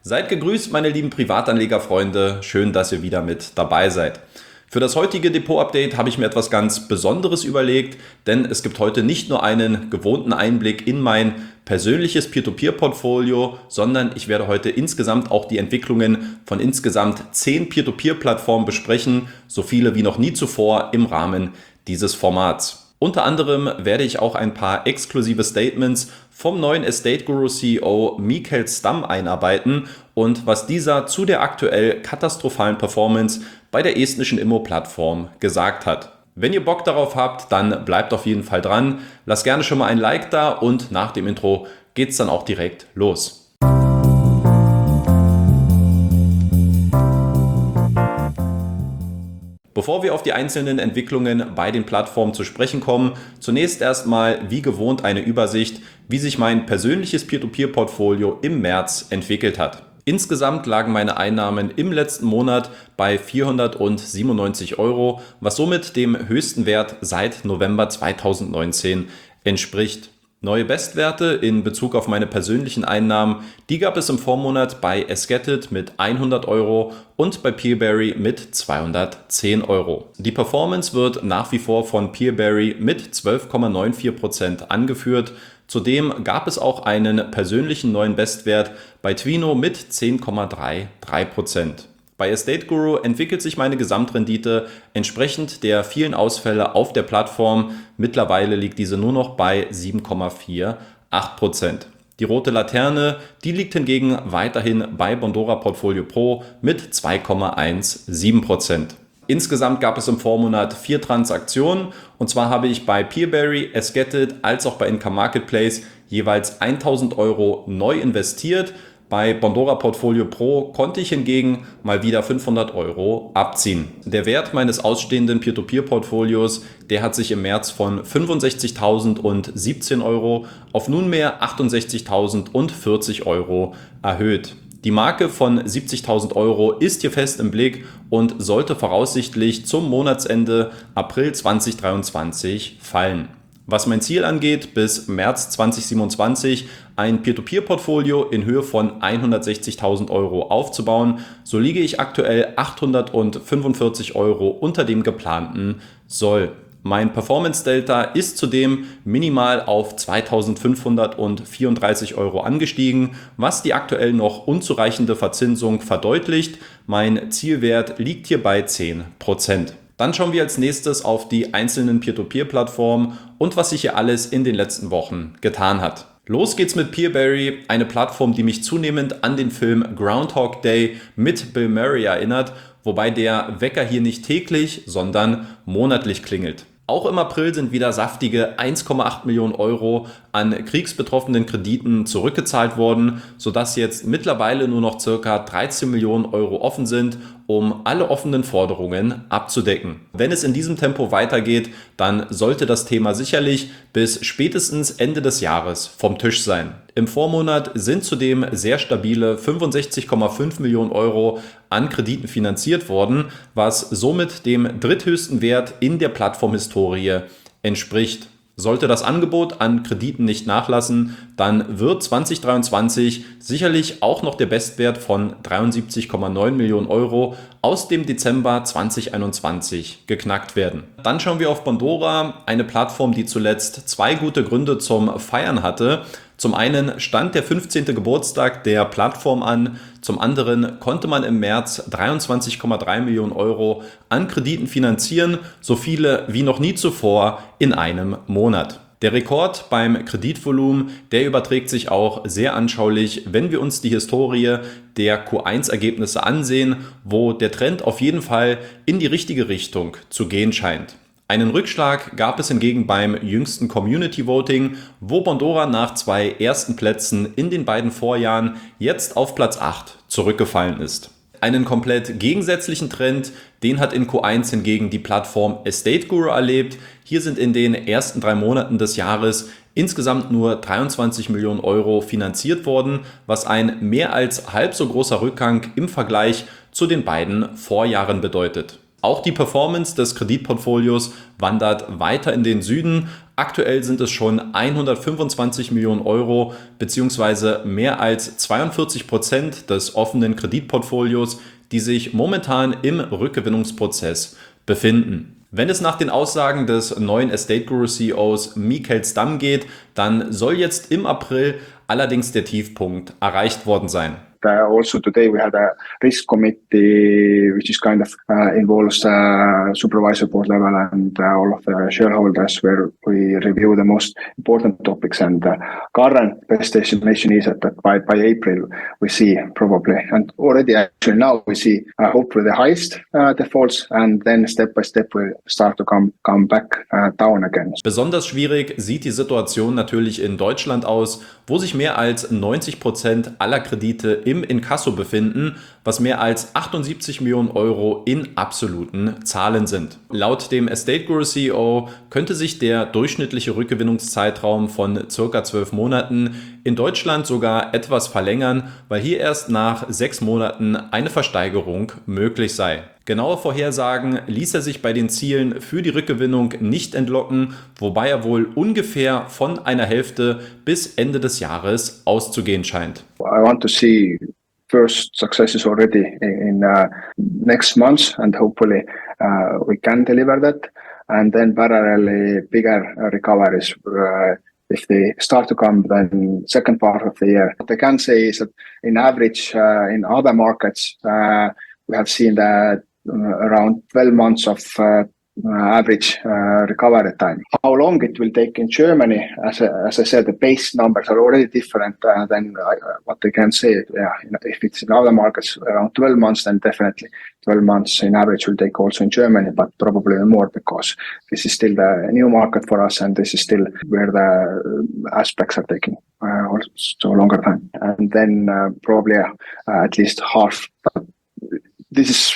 Seid gegrüßt, meine lieben Privatanlegerfreunde. Schön, dass ihr wieder mit dabei seid. Für das heutige Depot-Update habe ich mir etwas ganz Besonderes überlegt, denn es gibt heute nicht nur einen gewohnten Einblick in mein persönliches Peer-to-Peer-Portfolio, sondern ich werde heute insgesamt auch die Entwicklungen von insgesamt 10 Peer-to-Peer-Plattformen besprechen, so viele wie noch nie zuvor im Rahmen dieses Formats. Unter anderem werde ich auch ein paar exklusive Statements vom neuen Estate Guru CEO Michael Stamm einarbeiten und was dieser zu der aktuell katastrophalen Performance bei der estnischen Immo-Plattform gesagt hat. Wenn ihr Bock darauf habt, dann bleibt auf jeden Fall dran. Lasst gerne schon mal ein Like da und nach dem Intro geht's dann auch direkt los. Bevor wir auf die einzelnen Entwicklungen bei den Plattformen zu sprechen kommen, zunächst erstmal wie gewohnt eine Übersicht, wie sich mein persönliches Peer-to-Peer-Portfolio im März entwickelt hat. Insgesamt lagen meine Einnahmen im letzten Monat bei 497 €, was somit dem höchsten Wert seit November 2019 entspricht. Neue Bestwerte in Bezug auf meine persönlichen Einnahmen, die gab es im Vormonat bei Esketit mit 100 € und bei Peerberry mit 210 €. Die Performance wird nach wie vor von Peerberry mit 12,94% angeführt. Zudem gab es auch einen persönlichen neuen Bestwert bei Twino mit 10,33%. Bei Estate Guru entwickelt sich meine Gesamtrendite entsprechend der vielen Ausfälle auf der Plattform. Mittlerweile liegt diese nur noch bei 7,48%. Die rote Laterne, die liegt hingegen weiterhin bei Bondora Portfolio Pro mit 2,17%. Insgesamt gab es im Vormonat 4 Transaktionen und zwar habe ich bei Peerberry, Esketit als auch bei Income Marketplace jeweils 1.000 € neu investiert. Bei Bondora Portfolio Pro konnte ich hingegen mal wieder 500 € abziehen. Der Wert meines ausstehenden Peer-to-Peer-Portfolios, der hat sich im März von 65.017 € auf nunmehr 68.040 € erhöht. Die Marke von 70.000 € ist hier fest im Blick und sollte voraussichtlich zum Monatsende April 2023 fallen. Was mein Ziel angeht, bis März 2027 ein Peer-to-Peer-Portfolio in Höhe von 160.000 € aufzubauen, so liege ich aktuell 845 € unter dem geplanten Soll. Mein Performance Delta ist zudem minimal auf 2.534 € angestiegen, was die aktuell noch unzureichende Verzinsung verdeutlicht. Mein Zielwert liegt hier bei 10%. Dann schauen wir als nächstes auf die einzelnen Peer-to-Peer-Plattformen und was sich hier alles in den letzten Wochen getan hat. Los geht's mit Peerberry, eine Plattform, die mich zunehmend an den Film Groundhog Day mit Bill Murray erinnert, wobei der Wecker hier nicht täglich, sondern monatlich klingelt. Auch im April sind wieder saftige 1,8 Millionen € an kriegsbetroffenen Krediten zurückgezahlt worden, sodass jetzt mittlerweile nur noch ca. 13 Millionen € offen sind, um alle offenen Forderungen abzudecken. Wenn es in diesem Tempo weitergeht, dann sollte das Thema sicherlich bis spätestens Ende des Jahres vom Tisch sein. Im Vormonat sind zudem sehr stabile 65,5 Millionen € an Krediten finanziert worden, was somit dem dritthöchsten Wert in der Plattformhistorie entspricht. Sollte das Angebot an Krediten nicht nachlassen, dann wird 2023 sicherlich auch noch der Bestwert von 73,9 Millionen € aus dem Dezember 2021 geknackt werden. Dann schauen wir auf Bondora, eine Plattform, die zuletzt 2 gute Gründe zum Feiern hatte. Zum einen stand der 15. Geburtstag der Plattform an, zum anderen konnte man im März 23,3 Millionen € an Krediten finanzieren, so viele wie noch nie zuvor in einem Monat. Der Rekord beim Kreditvolumen, der überträgt sich auch sehr anschaulich, wenn wir uns die Historie der Q1-Ergebnisse ansehen, wo der Trend auf jeden Fall in die richtige Richtung zu gehen scheint. Einen Rückschlag gab es hingegen beim jüngsten Community Voting, wo Bondora nach 2 ersten Plätzen in den beiden Vorjahren jetzt auf Platz 8 zurückgefallen ist. Einen komplett gegensätzlichen Trend, den hat in Q1 hingegen die Plattform Estate Guru erlebt. Hier sind in den ersten 3 Monaten des Jahres insgesamt nur 23 Millionen € finanziert worden, was ein mehr als halb so großer Rückgang im Vergleich zu den beiden Vorjahren bedeutet. Auch die Performance des Kreditportfolios wandert weiter in den Süden. Aktuell sind es schon 125 Millionen Euro bzw. mehr als 42% des offenen Kreditportfolios, die sich momentan im Rückgewinnungsprozess befinden. Wenn es nach den Aussagen des neuen Estate Guru CEOs Mikael Stam geht, dann soll jetzt im April allerdings der Tiefpunkt erreicht worden sein. Also today we had a risk committee which is kind of involves supervisory board level and all of the shareholders, where we review the most important topics, and current best estimation is that by April we see probably, and already actually now we see hopefully the highest defaults, and then step by step we start to come back down again. Besonders schwierig sieht die Situation natürlich in Deutschland aus, wo sich mehr als 90% aller Kredite im Inkasso befinden, was mehr als 78 Millionen Euro in absoluten Zahlen sind. Laut dem Estate Guru CEO könnte sich der durchschnittliche Rückgewinnungszeitraum von ca. 12 Monaten in Deutschland sogar etwas verlängern, weil hier erst nach 6 Monaten eine Versteigerung möglich sei. Genaue Vorhersagen ließ er sich bei den Zielen für die Rückgewinnung nicht entlocken, wobei er wohl ungefähr von einer Hälfte bis Ende des Jahres auszugehen scheint. I want to see first successes already in next month, and hopefully we can deliver that, and then parallelly bigger recoveries if they start to come then second part of the year. What I can say is that in average in other markets we have seen that around 12 months of average recovery time. How long it will take in Germany, as I said, the base numbers are already different than what they can say. If it's in other markets around 12 months, then definitely 12 months in average will take also in Germany, but probably more, because this is still the new market for us, and this is still where the aspects are taking also longer time. And then probably at least half. But this is,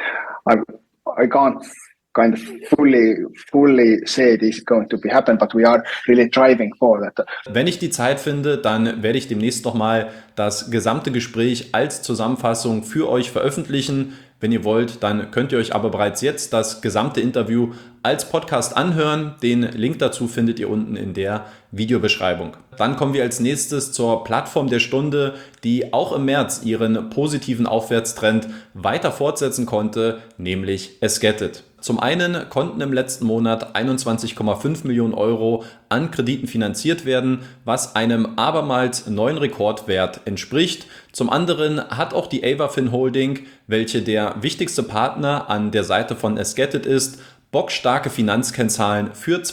I can't kind of fully say this is going to be happen, but we are really driving for that. Wenn ich die Zeit finde, dann werde ich demnächst nochmal das gesamte Gespräch als Zusammenfassung für euch veröffentlichen. Wenn ihr wollt, dann könnt ihr euch aber bereits jetzt das gesamte Interview als Podcast anhören. Den Link dazu findet ihr unten in der Videobeschreibung. Dann kommen wir als nächstes zur Plattform der Stunde, die auch im März ihren positiven Aufwärtstrend weiter fortsetzen konnte, nämlich Esketit. Zum einen konnten im letzten Monat 21,5 Millionen Euro an Krediten finanziert werden, was einem abermals neuen Rekordwert entspricht. Zum anderen hat auch die Avafin Holding, welche der wichtigste Partner an der Seite von Esketit ist, bockstarke Finanzkennzahlen für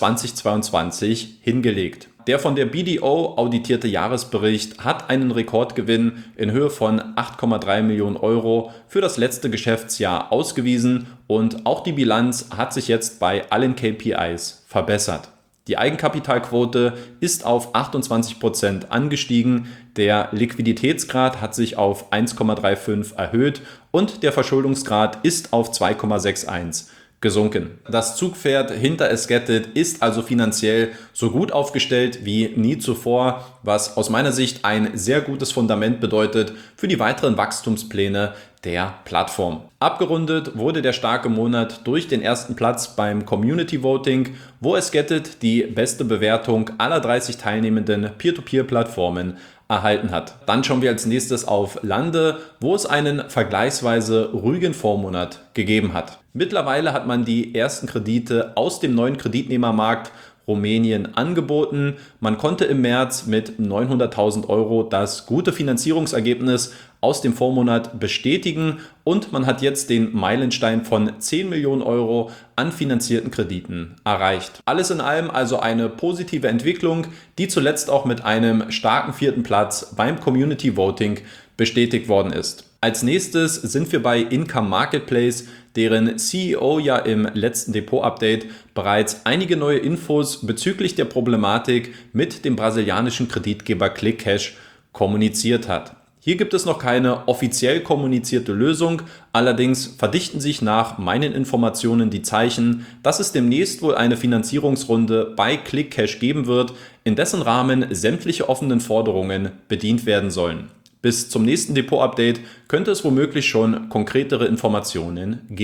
2022 hingelegt. Der von der BDO auditierte Jahresbericht hat einen Rekordgewinn in Höhe von 8,3 Millionen Euro für das letzte Geschäftsjahr ausgewiesen, und auch die Bilanz hat sich jetzt bei allen KPIs verbessert. Die Eigenkapitalquote ist auf 28% angestiegen, der Liquiditätsgrad hat sich auf 1,35 erhöht und der Verschuldungsgrad ist auf 2,61 gesunken. Das Zugpferd hinter Esketit ist also finanziell so gut aufgestellt wie nie zuvor, was aus meiner Sicht ein sehr gutes Fundament bedeutet für die weiteren Wachstumspläne der Plattform. Abgerundet wurde der starke Monat durch den ersten Platz beim Community Voting, wo Esketit die beste Bewertung aller 30 teilnehmenden Peer-to-Peer-Plattformen erhalten hat. Dann schauen wir als nächstes auf Lande, wo es einen vergleichsweise ruhigen Vormonat gegeben hat. Mittlerweile hat man die ersten Kredite aus dem neuen Kreditnehmermarkt Rumänien angeboten. Man konnte im März mit 900.000 Euro das gute Finanzierungsergebnis aus dem Vormonat bestätigen und man hat jetzt den Meilenstein von 10 Millionen Euro an finanzierten Krediten erreicht. Alles in allem also eine positive Entwicklung, die zuletzt auch mit einem starken 4. Platz beim Community Voting bestätigt worden ist. Als nächstes sind wir bei Income Marketplace, deren CEO ja im letzten Depot-Update bereits einige neue Infos bezüglich der Problematik mit dem brasilianischen Kreditgeber ClickCash kommuniziert hat. Hier gibt es noch keine offiziell kommunizierte Lösung, allerdings verdichten sich nach meinen Informationen die Zeichen, dass es demnächst wohl eine Finanzierungsrunde bei ClickCash geben wird, in dessen Rahmen sämtliche offenen Forderungen bedient werden sollen. Bis zum nächsten Depot-Update könnte es womöglich schon konkretere Informationen geben.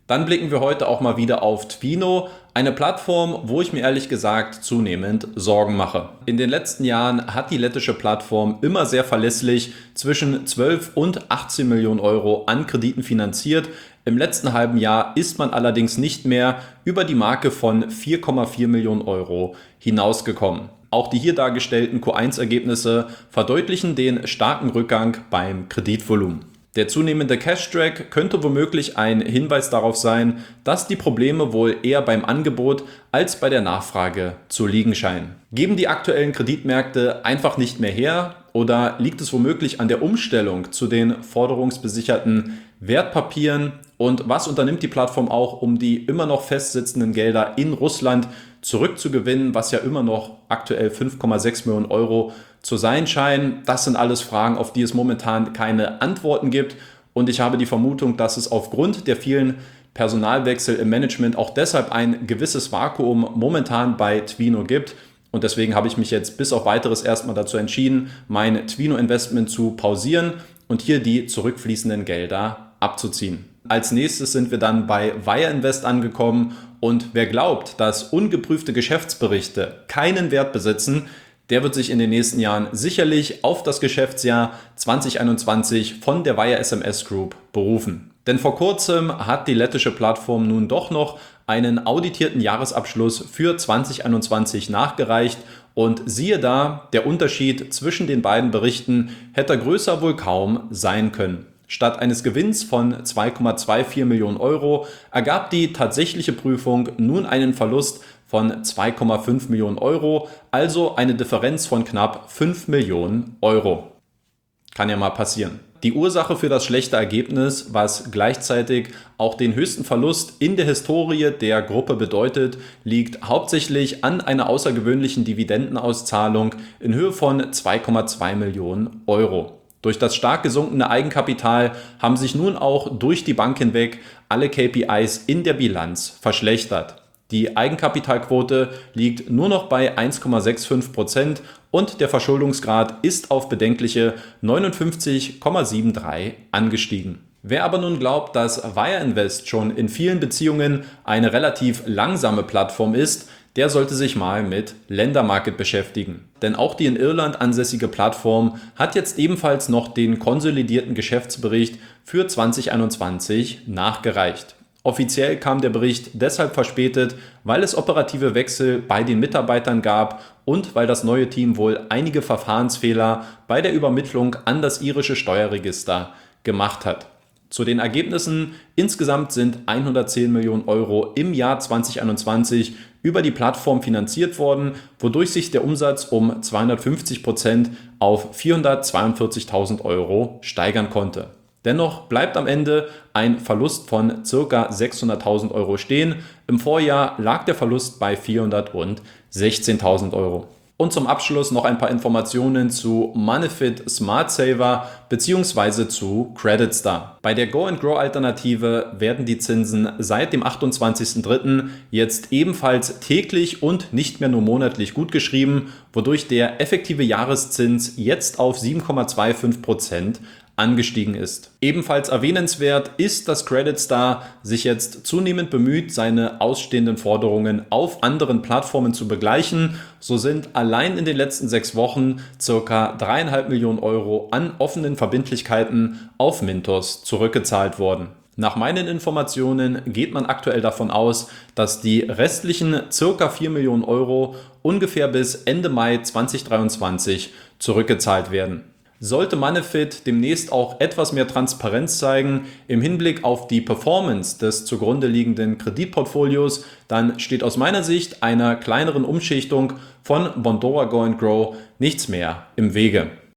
Dann blicken wir heute auch mal wieder auf Twino, eine Plattform, wo ich mir ehrlich gesagt zunehmend Sorgen mache. In den letzten Jahren hat die lettische Plattform immer sehr verlässlich zwischen 12 und 18 Millionen Euro an Krediten finanziert. Im letzten halben Jahr ist man allerdings nicht mehr über die Marke von 4,4 Millionen Euro hinausgekommen. Auch die hier dargestellten Q1-Ergebnisse verdeutlichen den starken Rückgang beim Kreditvolumen. Der zunehmende Cash-Drag könnte womöglich ein Hinweis darauf sein, dass die Probleme wohl eher beim Angebot als bei der Nachfrage zu liegen scheinen. Geben die aktuellen Kreditmärkte einfach nicht mehr her oder liegt es womöglich an der Umstellung zu den forderungsbesicherten Wertpapieren? Und was unternimmt die Plattform auch, um die immer noch festsitzenden Gelder in Russland zurückzugewinnen, was ja immer noch aktuell 5,6 Millionen Euro zu sein scheinen? Das sind alles Fragen, auf die es momentan keine Antworten gibt. Und ich habe die Vermutung, dass es aufgrund der vielen Personalwechsel im Management auch deshalb ein gewisses Vakuum momentan bei Twino gibt. Und deswegen habe ich mich jetzt bis auf weiteres erstmal dazu entschieden, mein Twino-Investment zu pausieren und hier die zurückfließenden Gelder abzuziehen. Als nächstes sind wir dann bei Wire Invest angekommen und wer glaubt, dass ungeprüfte Geschäftsberichte keinen Wert besitzen, der wird sich in den nächsten Jahren sicherlich auf das Geschäftsjahr 2021 von der Wire SMS Group berufen. Denn vor kurzem hat die lettische Plattform nun doch noch einen auditierten Jahresabschluss für 2021 nachgereicht und siehe da, der Unterschied zwischen den beiden Berichten hätte größer wohl kaum sein können. Statt eines Gewinns von 2,24 Millionen Euro ergab die tatsächliche Prüfung nun einen Verlust von 2,5 Millionen Euro, also eine Differenz von knapp 5 Millionen Euro. Kann ja mal passieren. Die Ursache für das schlechte Ergebnis, was gleichzeitig auch den höchsten Verlust in der Historie der Gruppe bedeutet, liegt hauptsächlich an einer außergewöhnlichen Dividendenauszahlung in Höhe von 2,2 Millionen Euro. Durch das stark gesunkene Eigenkapital haben sich nun auch durch die Bank hinweg alle KPIs in der Bilanz verschlechtert. Die Eigenkapitalquote liegt nur noch bei 1,65% und der Verschuldungsgrad ist auf bedenkliche 59,73 angestiegen. Wer aber nun glaubt, dass Wire Invest schon in vielen Beziehungen eine relativ langsame Plattform ist, der sollte sich mal mit Ländermarket beschäftigen. Denn auch die in Irland ansässige Plattform hat jetzt ebenfalls noch den konsolidierten Geschäftsbericht für 2021 nachgereicht. Offiziell kam der Bericht deshalb verspätet, weil es operative Wechsel bei den Mitarbeitern gab und weil das neue Team wohl einige Verfahrensfehler bei der Übermittlung an das irische Steuerregister gemacht hat. Zu den Ergebnissen: Insgesamt sind 110 Millionen Euro im Jahr 2021 über die Plattform finanziert worden, wodurch sich der Umsatz um 250% auf 442.000 Euro steigern konnte. Dennoch bleibt am Ende ein Verlust von ca. 600.000 Euro stehen. Im Vorjahr lag der Verlust bei 416.000 Euro. Und zum Abschluss noch ein paar Informationen zu Moneyfit Smart Saver bzw. zu CreditStar. Bei der Go&Grow-Alternative werden die Zinsen seit dem 28.03. jetzt ebenfalls täglich und nicht mehr nur monatlich gutgeschrieben, wodurch der effektive Jahreszins jetzt auf 7,25% angestiegen ist. Ebenfalls erwähnenswert ist, dass CreditStar sich jetzt zunehmend bemüht, seine ausstehenden Forderungen auf anderen Plattformen zu begleichen. So sind allein in den letzten 6 Wochen ca. 3,5 Millionen Euro an offenen Verbindlichkeiten auf Mintos zurückgezahlt worden. Nach meinen Informationen geht man aktuell davon aus, dass die restlichen ca. 4 Millionen Euro ungefähr bis Ende Mai 2023 zurückgezahlt werden. Sollte Moneyfit demnächst auch etwas mehr Transparenz zeigen im Hinblick auf die Performance des zugrunde liegenden Kreditportfolios, dann steht aus meiner Sicht einer kleineren Umschichtung von Bondora Go&Grow nichts mehr im Wege.